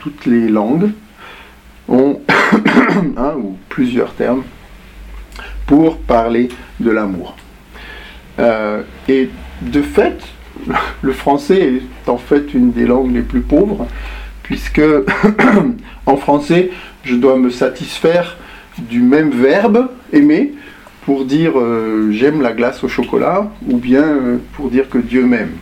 toutes les langues ont un ou plusieurs termes pour parler de l'amour. Et de fait, le français est en fait une des langues les plus pauvres, puisque en français, je dois me satisfaire du même verbe, aimer, pour dire j'aime la glace au chocolat, ou bien pour dire que Dieu m'aime.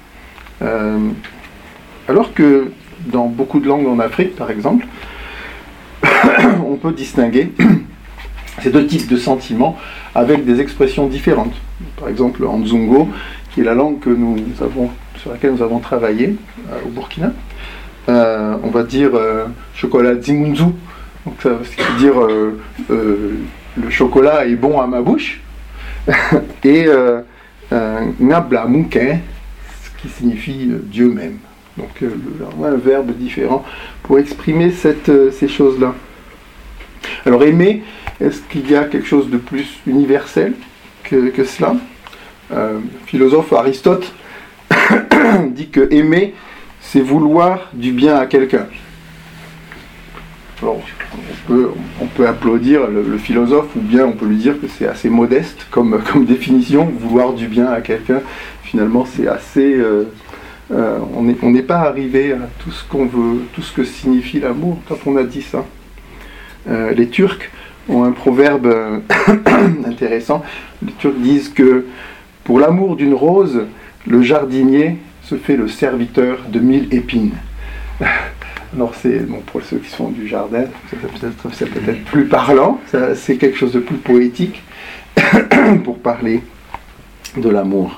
Alors que dans beaucoup de langues en Afrique, par exemple, on peut distinguer ces deux types de sentiments avec des expressions différentes. Par exemple, en Nzungo, qui est la langue sur laquelle nous avons travaillé au Burkina, on va dire chocolat Zimunzu, donc ça veut dire le chocolat est bon à ma bouche, et Ngabla Munke, ce qui signifie Dieu m'aime. Donc un verbe différent pour exprimer ces choses-là. Alors aimer, est-ce qu'il y a quelque chose de plus universel que cela ? Le philosophe Aristote dit que aimer, c'est vouloir du bien à quelqu'un. Alors, on peut applaudir le philosophe, ou bien on peut lui dire que c'est assez modeste comme définition, vouloir du bien à quelqu'un. Finalement, c'est assez... on n'est pas arrivé à tout ce qu'on veut, tout ce que signifie l'amour quand on a dit ça. Les Turcs ont un proverbe intéressant. Les Turcs disent que pour l'amour d'une rose, le jardinier se fait le serviteur de 1000 épines. Alors pour ceux qui sont du jardin, c'est peut-être plus parlant, c'est quelque chose de plus poétique pour parler de l'amour.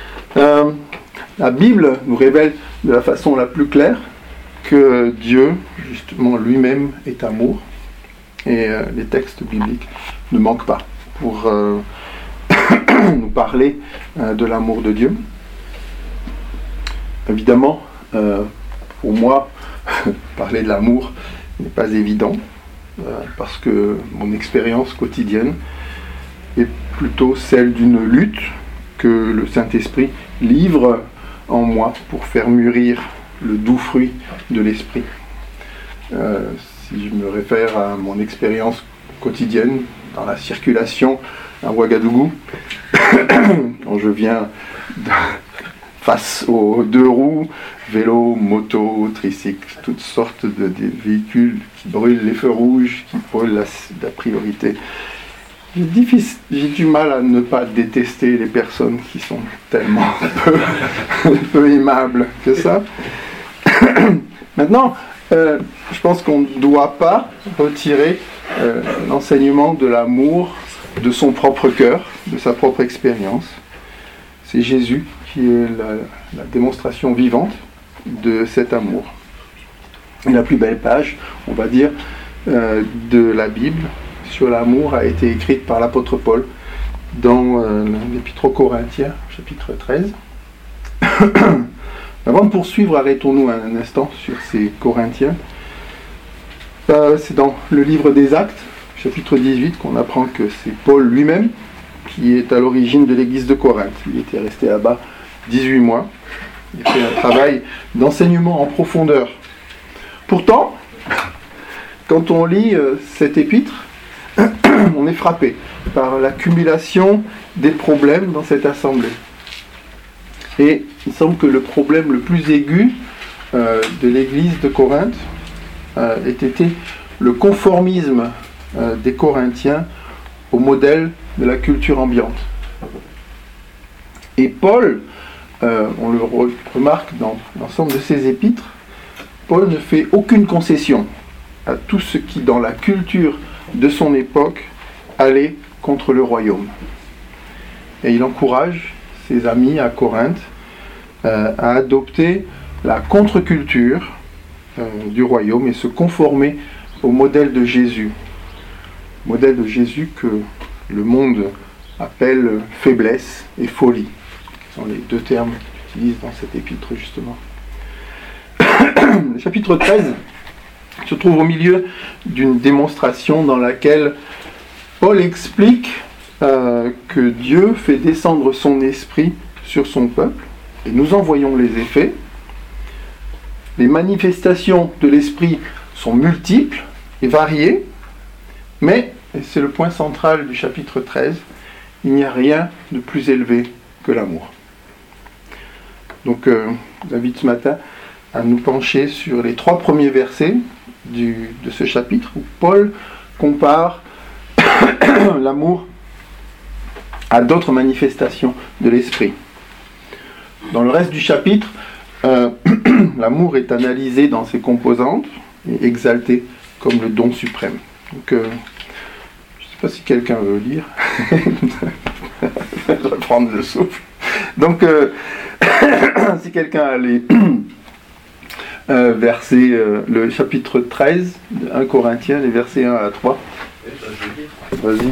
La Bible nous révèle de la façon la plus claire que Dieu, justement lui-même, est amour. Et les textes bibliques ne manquent pas pour nous parler de l'amour de Dieu. Évidemment, pour moi, parler de l'amour n'est pas évident, parce que mon expérience quotidienne est plutôt celle d'une lutte que le Saint-Esprit livre en moi pour faire mûrir le doux fruit de l'Esprit. Si je me réfère à mon expérience quotidienne dans la circulation à Ouagadougou, quand je viens face aux deux roues, vélo, moto, tricycle, toutes sortes de véhicules qui brûlent les feux rouges, qui brûlent la priorité. J'ai du mal à ne pas détester les personnes qui sont tellement peu aimables que ça. Maintenant, je pense qu'on ne doit pas retirer l'enseignement de l'amour de son propre cœur, de sa propre expérience. C'est Jésus qui est la démonstration vivante de cet amour. Et la plus belle page, on va dire, de la Bible sur l'amour a été écrite par l'apôtre Paul dans l'Épître aux Corinthiens, chapitre 13. Avant de poursuivre, arrêtons-nous un instant sur ces Corinthiens. C'est dans le livre des Actes, chapitre 18, qu'on apprend que c'est Paul lui-même qui est à l'origine de l'église de Corinthe. Il était resté là-bas 18 mois. Il a fait un travail d'enseignement en profondeur. Pourtant, quand on lit cet épître, on est frappé par l'accumulation des problèmes dans cette assemblée. Et il semble que le problème le plus aigu de l'église de Corinthe ait été le conformisme des Corinthiens au modèle de la culture ambiante. Et Paul, on le remarque dans l'ensemble de ses épîtres, Paul ne fait aucune concession à tout ce qui, dans la culture de son époque, allait contre le royaume. Et il encourage ses amis à Corinthe à adopter la contre-culture du royaume et se conformer au modèle de Jésus. Modèle de Jésus que le monde appelle faiblesse et folie. Ce sont les deux termes qu'il utilise dans cet épître, justement. Le chapitre 13 se trouve au milieu d'une démonstration dans laquelle Paul explique que Dieu fait descendre son esprit sur son peuple, et nous en voyons les effets. les manifestations de l'esprit sont multiples et variées, mais, et c'est le point central du chapitre 13, il n'y a rien de plus élevé que l'amour. Donc, je vous invite ce matin à nous pencher sur les 3 premiers versets de ce chapitre, où Paul compare l'amour à d'autres manifestations de l'esprit. Dans le reste du chapitre, l'amour est analysé dans ses composantes et exalté comme le don suprême. Donc, je ne sais pas si quelqu'un veut lire. Je vais prendre le souffle. Donc, si quelqu'un a les versets, le chapitre 13 de 1 Corinthiens, les versets 1 à 3. Vas-y.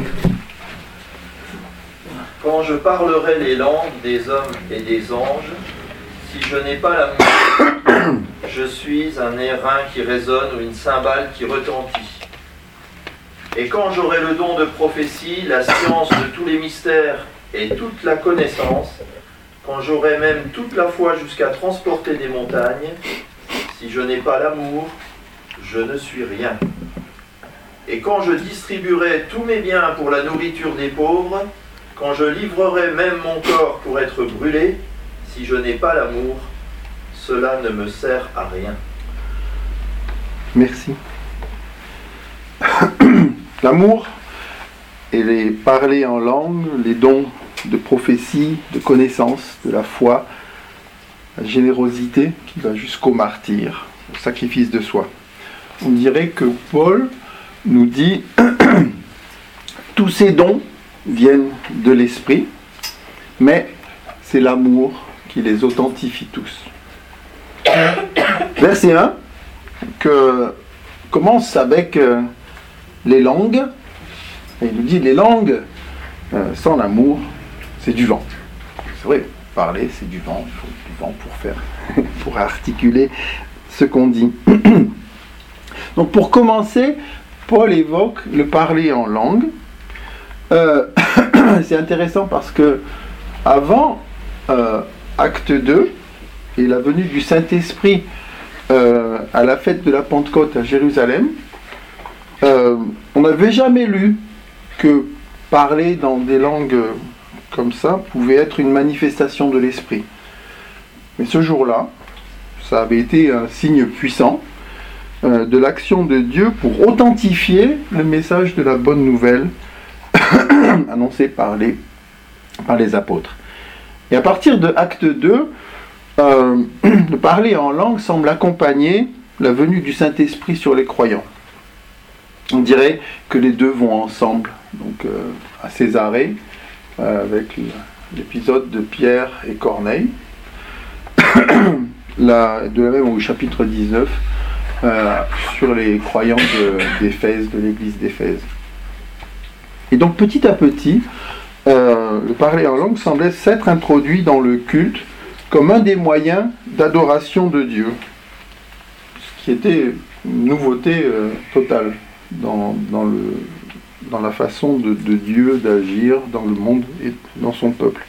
Quand je parlerai les langues des hommes et des anges, si je n'ai pas l'amour, je suis un airain qui résonne ou une cymbale qui retentit. Et quand j'aurai le don de prophétie, la science de tous les mystères et toute la connaissance, quand j'aurai même toute la foi jusqu'à transporter des montagnes, si je n'ai pas l'amour, je ne suis rien. Et quand je distribuerai tous mes biens pour la nourriture des pauvres, quand je livrerai même mon corps pour être brûlé, si je n'ai pas l'amour, cela ne me sert à rien. Merci. L'amour et les parler en langue, les dons de prophétie, de connaissance, de la foi, la générosité qui va jusqu'au martyre, au sacrifice de soi. On dirait que Paul nous dit tous ces dons viennent de l'esprit, mais c'est l'amour qui les authentifie tous. Verset 1 commence avec les langues, et il nous dit les langues sans l'amour, c'est du vent. C'est vrai, parler c'est du vent, il faut du vent pour articuler ce qu'on dit. Donc pour commencer, Paul évoque le parler en langue. C'est intéressant parce que avant acte 2 et la venue du Saint-Esprit à la fête de la Pentecôte à Jérusalem, on n'avait jamais lu que parler dans des langues comme ça pouvait être une manifestation de l'Esprit. Mais ce jour-là, ça avait été un signe puissant de l'action de Dieu pour authentifier le message de la bonne nouvelle annoncé par les apôtres. Et à partir de acte 2, le parler en langue semble accompagner la venue du Saint-Esprit sur les croyants. On dirait que les deux vont ensemble. Donc à Césarée, avec l'épisode de Pierre et Corneille, de la même au chapitre 19, sur les croyants d'Éphèse, de l'église d'Éphèse. Et donc petit à petit, le parler en langue semblait s'être introduit dans le culte comme un des moyens d'adoration de Dieu, ce qui était une nouveauté totale dans la façon de Dieu d'agir dans le monde et dans son peuple.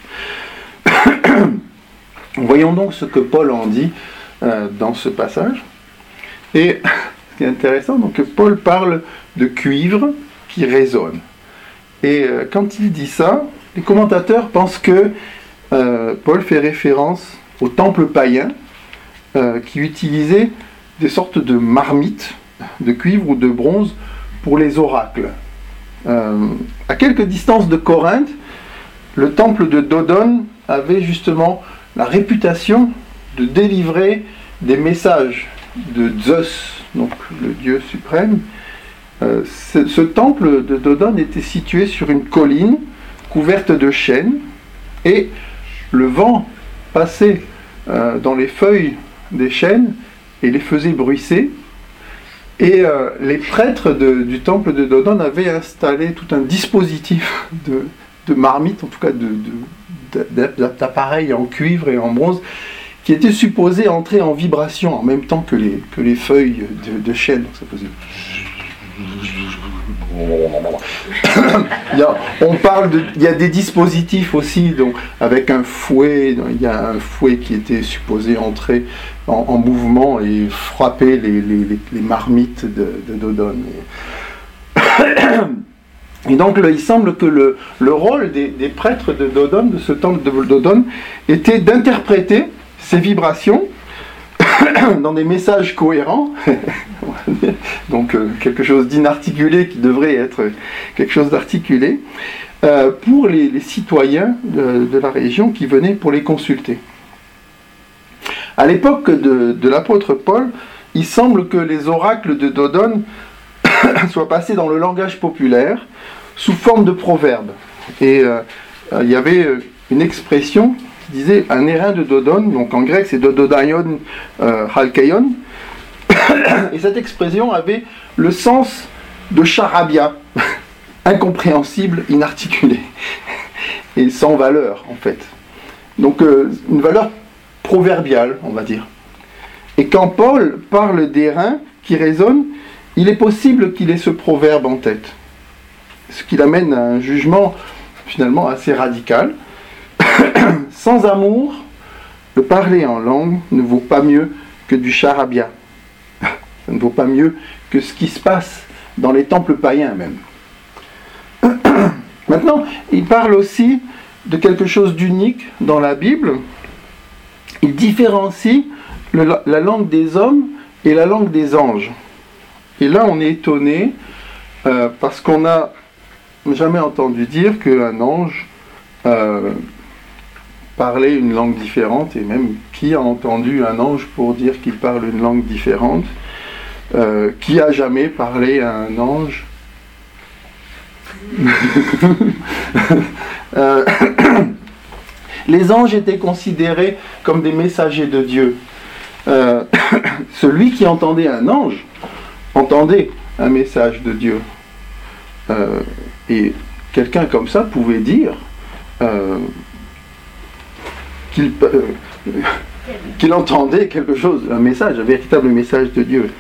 Voyons donc ce que Paul en dit dans ce passage. Et ce qui est intéressant, donc Paul parle de cuivre qui résonne. Et quand il dit ça, les commentateurs pensent que Paul fait référence au temple païen qui utilisait des sortes de marmites de cuivre ou de bronze pour les oracles. À quelques distances de Corinthe, le temple de Dodone avait justement la réputation de délivrer des messages de Zeus, donc le dieu suprême. Ce temple de Dodone était situé sur une colline couverte de chênes, et le vent passait dans les feuilles des chênes et les faisait bruisser. Et les prêtres du temple de Dodone avaient installé tout un dispositif de marmites, en tout cas d'appareils en cuivre et en bronze, qui étaient supposés entrer en vibration en même temps que les feuilles de chêne. Donc ça faisait... Il y a des dispositifs aussi, donc, avec un fouet. Il y a un fouet qui était supposé entrer en mouvement et frapper les marmites de Dodon. Et donc il semble que le rôle des prêtres de Dodon, de ce temple de Dodon, était d'interpréter ces vibrations dans des messages cohérents, donc quelque chose d'inarticulé qui devrait être quelque chose d'articulé, pour les citoyens de la région qui venaient pour les consulter. À l'époque de l'apôtre Paul, il semble que les oracles de Dodon soient passés dans le langage populaire sous forme de proverbes. Et il y avait une expression qui disait un airain de Dodon, donc en grec c'est Dododaion Halkeion, et cette expression avait le sens de charabia, incompréhensible, inarticulé, et sans valeur en fait. Donc une valeur proverbiale, on va dire. Et quand Paul parle d'airain qui résonne, il est possible qu'il ait ce proverbe en tête. Ce qui l'amène à un jugement finalement assez radical. Sans amour, le parler en langue ne vaut pas mieux que du charabia. Ça ne vaut pas mieux que ce qui se passe dans les temples païens même. Maintenant, il parle aussi de quelque chose d'unique dans la Bible. Il différencie la langue des hommes et la langue des anges. Et là, on est étonné parce qu'on n'a jamais entendu dire qu'un ange parlait une langue différente, et même qui a entendu un ange pour dire qu'il parle une langue différente, qui a jamais parlé à un ange. Les anges étaient considérés comme des messagers de Dieu. Celui qui entendait un ange entendait un message de Dieu. Et quelqu'un comme ça pouvait dire qu'il entendait quelque chose, un message, un véritable message de Dieu.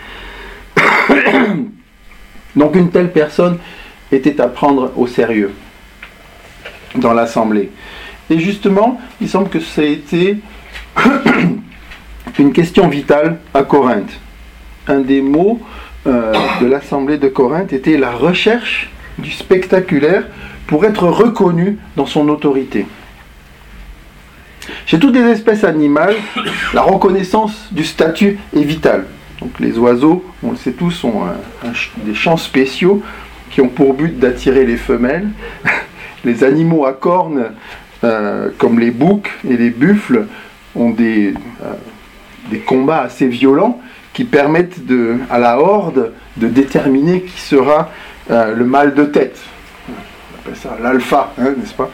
Donc une telle personne était à prendre au sérieux dans l'assemblée. Et justement, il semble que ça a été une question vitale à Corinthe. Un des mots de l'assemblée de Corinthe était la recherche du spectaculaire pour être reconnu dans son autorité. Chez toutes les espèces animales, la reconnaissance du statut est vitale. Donc les oiseaux, on le sait tous, ont des chants spéciaux qui ont pour but d'attirer les femelles. Les animaux à cornes, comme les boucs et les buffles, ont des combats assez violents qui permettent à la horde de déterminer qui sera le mâle de tête. On appelle ça l'alpha, n'est-ce pas?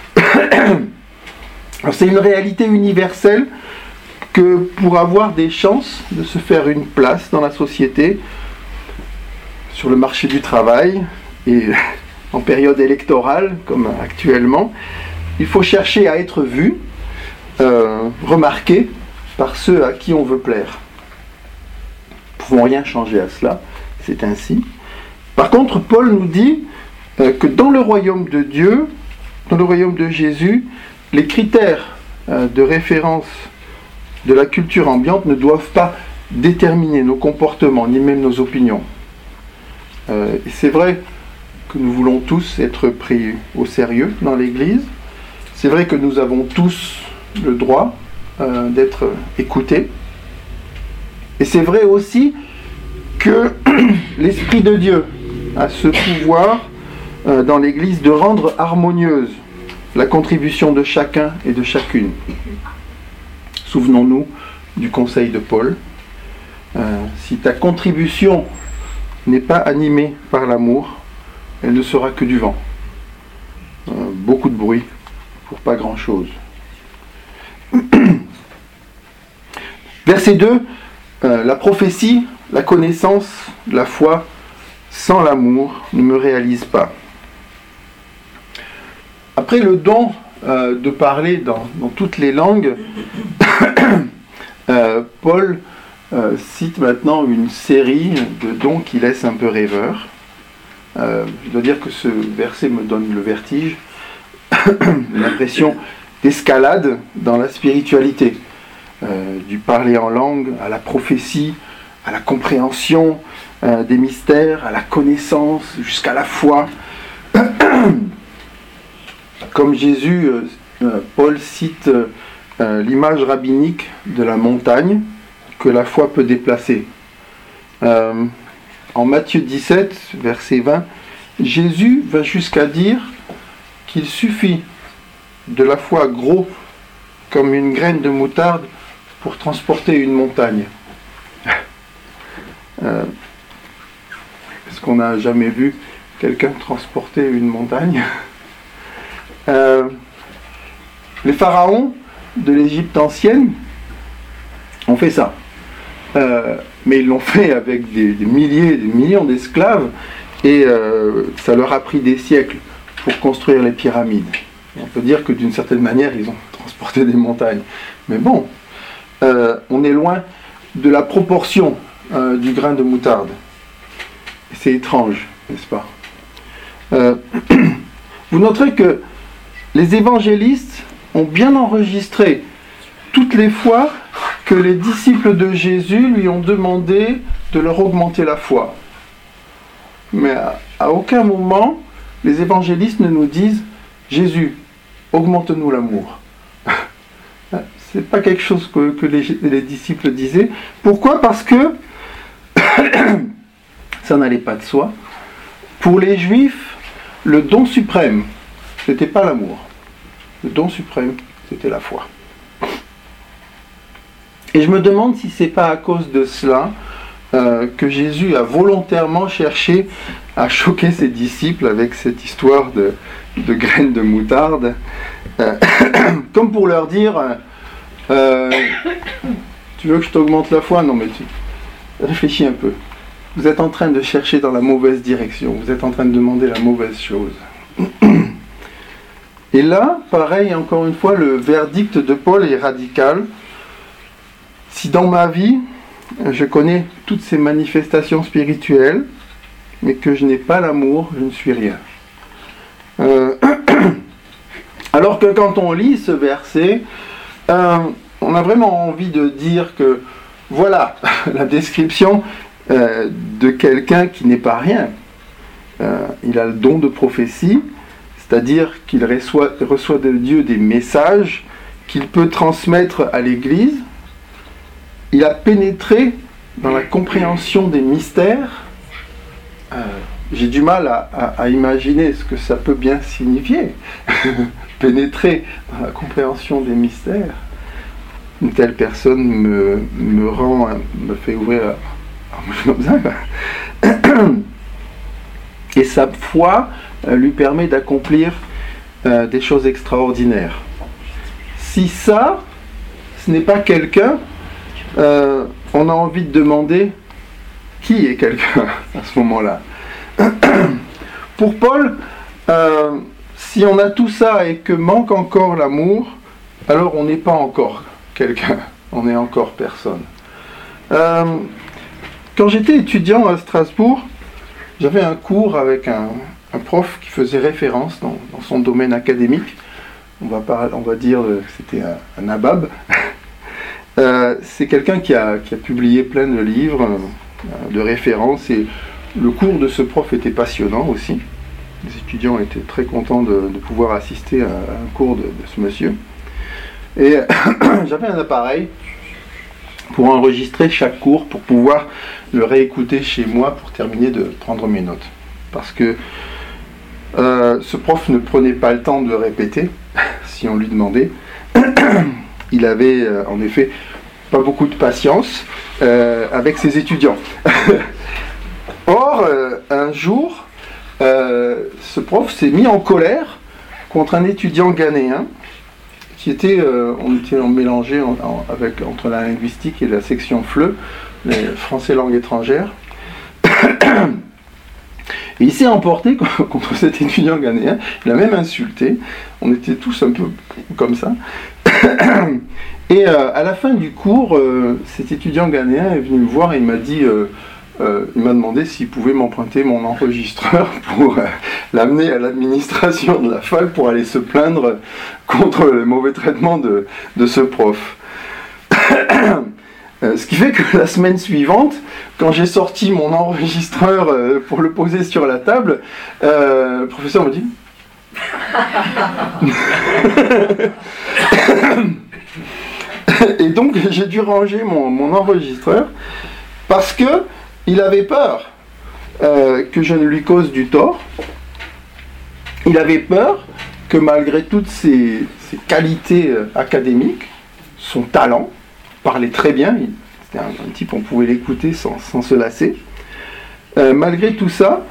Alors, c'est une réalité universelle que pour avoir des chances de se faire une place dans la société, sur le marché du travail et en période électorale comme actuellement, il faut chercher à être vu, remarqué par ceux à qui on veut plaire. Nous ne pouvons rien changer à cela, c'est ainsi. Par contre, Paul nous dit que dans le royaume de Dieu, dans le royaume de Jésus, les critères de référence de la culture ambiante ne doivent pas déterminer nos comportements, ni même nos opinions. Et c'est vrai que nous voulons tous être pris au sérieux dans l'Église. C'est vrai que nous avons tous le droit d'être écoutés. Et c'est vrai aussi que l'Esprit de Dieu a ce pouvoir dans l'Église de rendre harmonieuse la contribution de chacun et de chacune. Souvenons-nous du conseil de Paul. Si ta contribution n'est pas animée par l'amour, elle ne sera que du vent. Beaucoup de bruit pour pas grand-chose. Verset 2, la prophétie, la connaissance, la foi, sans l'amour, ne me réalise pas. Après le don de parler dans toutes les langues, Paul cite maintenant une série de dons qui laissent un peu rêveur. Je dois dire que ce verset me donne le vertige, l'impression d'escalade dans la spiritualité, du parler en langue à la prophétie, à la compréhension des mystères, à la connaissance, jusqu'à la foi. Comme Jésus, Paul cite l'image rabbinique de la montagne que la foi peut déplacer. En Matthieu 17, verset 20, Jésus va jusqu'à dire qu'il suffit de la foi gros comme une graine de moutarde pour transporter une montagne. Est-ce qu'on n'a jamais vu quelqu'un transporter une montagne? Les pharaons de l'Égypte ancienne ont fait ça. Mais ils l'ont fait avec des milliers, des millions d'esclaves, et ça leur a pris des siècles pour construire les pyramides. Et on peut dire que d'une certaine manière, ils ont transporté des montagnes. Mais bon, on est loin de la proportion du grain de moutarde. Et c'est étrange, n'est-ce pas? Vous noterez que les évangélistes ont bien enregistré toutes les fois que les disciples de Jésus lui ont demandé de leur augmenter la foi. Mais à aucun moment, les évangélistes ne nous disent « Jésus, augmente-nous l'amour ». C'est pas quelque chose que les disciples disaient. Pourquoi? Parce que ça n'allait pas de soi. Pour les Juifs, le don suprême, c'était pas l'amour. Le don suprême, c'était la foi. Et je me demande si c'est pas à cause de cela que Jésus a volontairement cherché à choquer ses disciples avec cette histoire de graines de moutarde, comme pour leur dire tu veux que je t'augmente la foi? Non, mais réfléchis un peu. Vous êtes en train de chercher dans la mauvaise direction, vous êtes en train de demander la mauvaise chose. Et là, pareil, encore une fois, le verdict de Paul est radical. Si dans ma vie, je connais toutes ces manifestations spirituelles, mais que je n'ai pas l'amour, je ne suis rien. Alors que quand on lit ce verset, on a vraiment envie de dire que, voilà, la description de quelqu'un qui n'est pas rien. Il a le don de prophétie, c'est-à-dire qu'il reçoit de Dieu des messages qu'il peut transmettre à l'Église. Il a pénétré dans la compréhension des mystères. J'ai du mal à imaginer ce que ça peut bien signifier. Pénétrer dans la compréhension des mystères. Une telle personne me fait ouvrir comme ça. Et sa foi lui permet d'accomplir des choses extraordinaires. Si ça, ce n'est pas quelqu'un, on a envie de demander qui est quelqu'un à ce moment-là. Pour Paul, si on a tout ça et que manque encore l'amour, alors on n'est pas encore quelqu'un, on est encore personne. Quand j'étais étudiant à Strasbourg, j'avais un cours avec un prof qui faisait référence dans son domaine académique. On va dire que c'était un nabab. C'est quelqu'un qui a publié plein de livres de références, et le cours de ce prof était passionnant aussi. Les étudiants étaient très contents de pouvoir assister à un cours de ce monsieur. Et j'avais un appareil pour enregistrer chaque cours, pour pouvoir le réécouter chez moi pour terminer de prendre mes notes. Parce que ce prof ne prenait pas le temps de répéter, si on lui demandait. Il avait en effet pas beaucoup de patience avec ses étudiants. Or, un jour, ce prof s'est mis en colère contre un étudiant ghanéen qui était, on était mélangé entre la linguistique et la section FLE, les français langue étrangère. Et il s'est emporté contre cet étudiant ghanéen, il a même insulté, on était tous un peu comme ça. Et à la fin du cours, cet étudiant ghanéen est venu me voir et il m'a dit, il m'a demandé s'il pouvait m'emprunter mon enregistreur pour l'amener à l'administration de la fac pour aller se plaindre contre le mauvais traitement de ce prof. Ce qui fait que la semaine suivante, quand j'ai sorti mon enregistreur pour le poser sur la table, le professeur me dit et donc j'ai dû ranger mon enregistreur parce que il avait peur que je ne lui cause du tort. Il avait peur que malgré toutes ses qualités académiques, son talent, parlait très bien, c'était un type, on pouvait l'écouter sans se lasser. Malgré tout ça,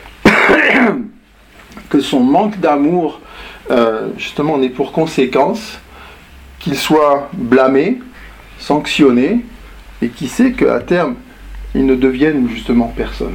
que son manque d'amour, justement, en est pour conséquence qu'il soit blâmé, sanctionné, et qui sait qu'à terme, il ne devienne justement personne.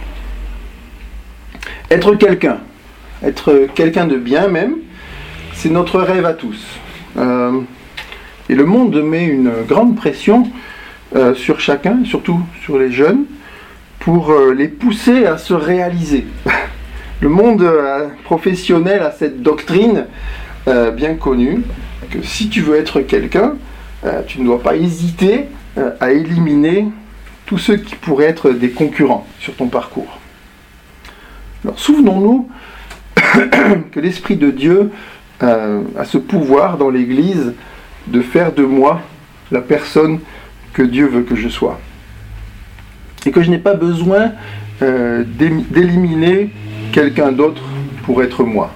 Être quelqu'un de bien même, c'est notre rêve à tous. Et le monde met une grande pression sur chacun, surtout sur les jeunes, pour les pousser à se réaliser. Le monde professionnel a cette doctrine bien connue, que si tu veux être quelqu'un, tu ne dois pas hésiter à éliminer tous ceux qui pourraient être des concurrents sur ton parcours. Alors souvenons-nous que l'Esprit de Dieu a ce pouvoir dans l'Église de faire de moi la personne que Dieu veut que je sois. Et que je n'ai pas besoin d'éliminer quelqu'un d'autre pour être moi.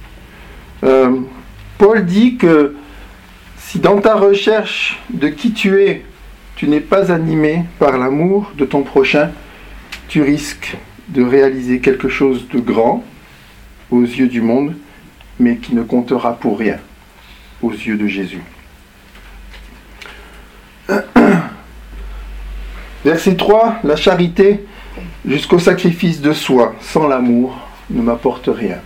Paul dit que si dans ta recherche de qui tu es, tu n'es pas animé par l'amour de ton prochain, tu risques de réaliser quelque chose de grand aux yeux du monde, mais qui ne comptera pour rien aux yeux de Jésus. Verset 3, la charité jusqu'au sacrifice de soi, sans l'amour, ne m'apporte rien.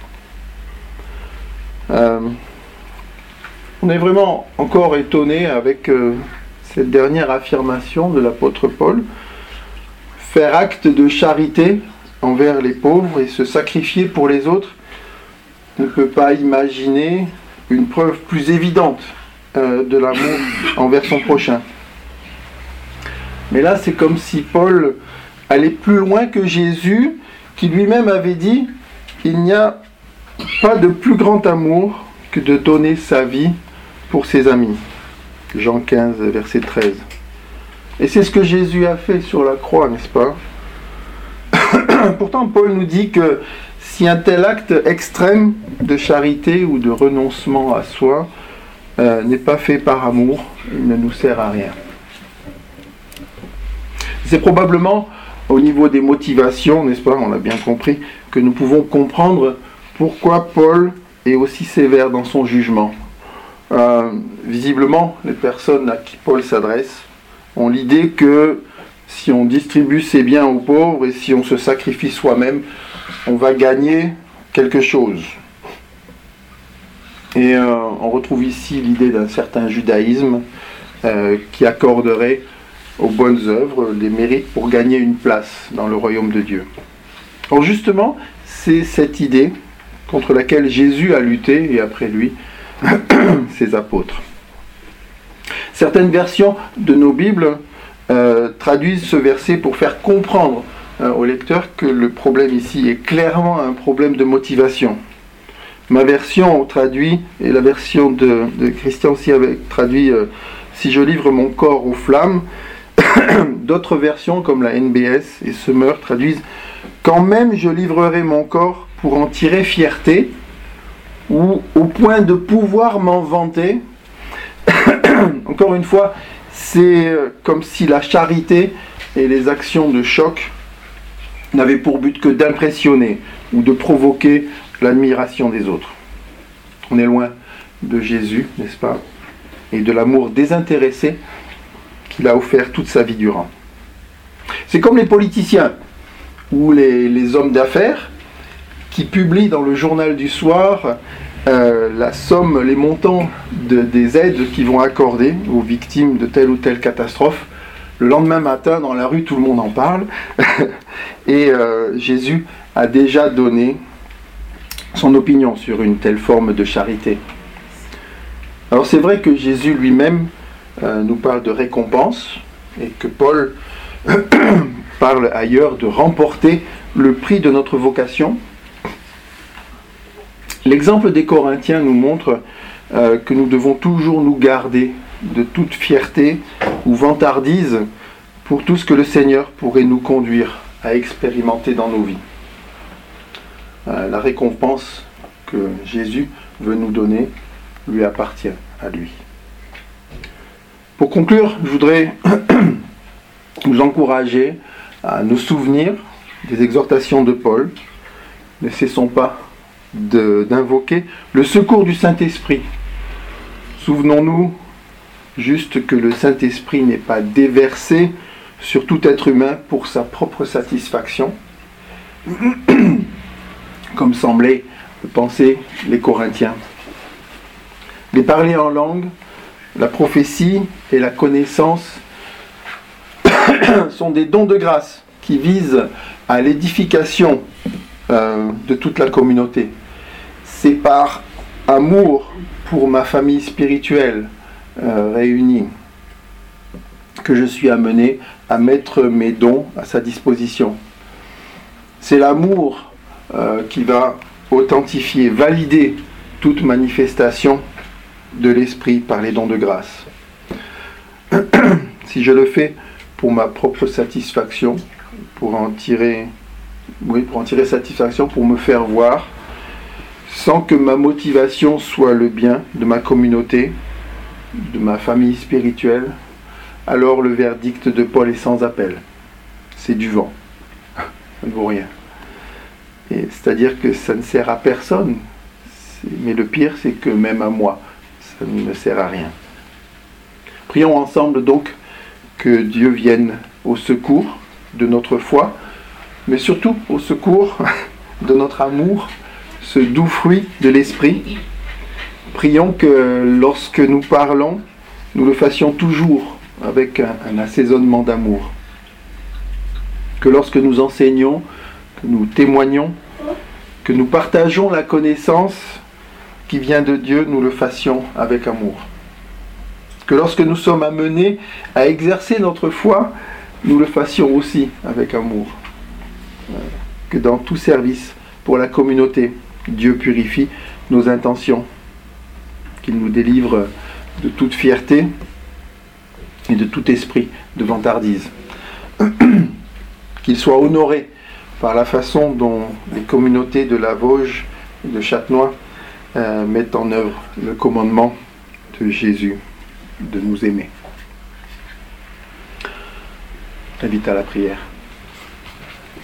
On est vraiment encore étonné avec cette dernière affirmation de l'apôtre Paul. Faire acte de charité envers les pauvres et se sacrifier pour les autres, ne peut pas imaginer une preuve plus évidente de l'amour envers son prochain. Mais là, c'est comme si Paul allait plus loin que Jésus, qui lui-même avait dit « Il n'y a pas de plus grand amour que de donner sa vie pour ses amis. » Jean 15, verset 13. Et c'est ce que Jésus a fait sur la croix, n'est-ce pas ? Pourtant, Paul nous dit que si un tel acte extrême de charité ou de renoncement à soi n'est pas fait par amour, il ne nous sert à rien. C'est probablement au niveau des motivations, n'est-ce pas, on l'a bien compris, que nous pouvons comprendre pourquoi Paul est aussi sévère dans son jugement. Visiblement, les personnes à qui Paul s'adresse ont l'idée que si on distribue ses biens aux pauvres et si on se sacrifie soi-même, on va gagner quelque chose. Et on retrouve ici l'idée d'un certain judaïsme qui accorderait aux bonnes œuvres des mérites pour gagner une place dans le royaume de Dieu. Alors justement, c'est cette idée contre laquelle Jésus a lutté, et après lui, ses apôtres. Certaines versions de nos Bibles traduisent ce verset pour faire comprendre au lecteur que le problème ici est clairement un problème de motivation. Ma version traduit, et la version de Christian aussi avec traduit si je livre mon corps aux flammes. D'autres versions comme la NBS et Summer traduisent quand même je livrerai mon corps pour en tirer fierté, ou au point de pouvoir m'en vanter. Encore une fois, c'est comme si la charité et les actions de choc n'avaient pour but que d'impressionner ou de provoquer l'admiration des autres. On est loin de Jésus, n'est-ce pas, et de l'amour désintéressé qu'il a offert toute sa vie durant. C'est comme les politiciens ou les hommes d'affaires qui publient dans le journal du soir la somme, les montants des aides qu'ils vont accorder aux victimes de telle ou telle catastrophe. Le lendemain matin, dans la rue, tout le monde en parle. Et Jésus a déjà donné son opinion sur une telle forme de charité. Alors c'est vrai que Jésus lui-même nous parle de récompense, et que Paul parle ailleurs de remporter le prix de notre vocation. L'exemple des Corinthiens nous montre que nous devons toujours nous garder de toute fierté ou vantardise pour tout ce que le Seigneur pourrait nous conduire à expérimenter dans nos vies. La récompense que Jésus veut nous donner lui appartient à lui. Pour conclure, je voudrais nous encourager à nous souvenir des exhortations de Paul. Ne cessons pas d'invoquer le secours du Saint-Esprit. Souvenons-nous juste que le Saint-Esprit n'est pas déversé sur tout être humain pour sa propre satisfaction, comme semblaient penser les Corinthiens. Les parler en langue, la prophétie et la connaissance sont des dons de grâce qui visent à l'édification de toute la communauté. C'est par amour pour ma famille spirituelle réunie que je suis amené à mettre mes dons à sa disposition. C'est l'amour qui va authentifier, valider toute manifestation de l'Esprit par les dons de grâce. Si je le fais pour ma propre satisfaction, pour en tirer satisfaction, pour me faire voir, sans que ma motivation soit le bien de ma communauté, de ma famille spirituelle, alors le verdict de Paul est sans appel. C'est du vent. Ça ne vaut rien. C'est-à-dire que ça ne sert à personne. Mais le pire, c'est que même à moi, ça ne me sert à rien. Prions ensemble donc que Dieu vienne au secours de notre foi, mais surtout au secours de notre amour, ce doux fruit de l'esprit. Prions que lorsque nous parlons, nous le fassions toujours avec un assaisonnement d'amour. Que lorsque nous enseignons, que nous témoignons, que nous partageons la connaissance qui vient de Dieu, nous le fassions avec amour. Que lorsque nous sommes amenés à exercer notre foi, nous le fassions aussi avec amour. Que dans tout service pour la communauté, Dieu purifie nos intentions, qu'il nous délivre de toute fierté et de tout esprit de vantardise. Qu'il soit honoré par la façon dont les communautés de la Vosges et de Châtenois mettent en œuvre le commandement de Jésus de nous aimer. J'invite à la prière.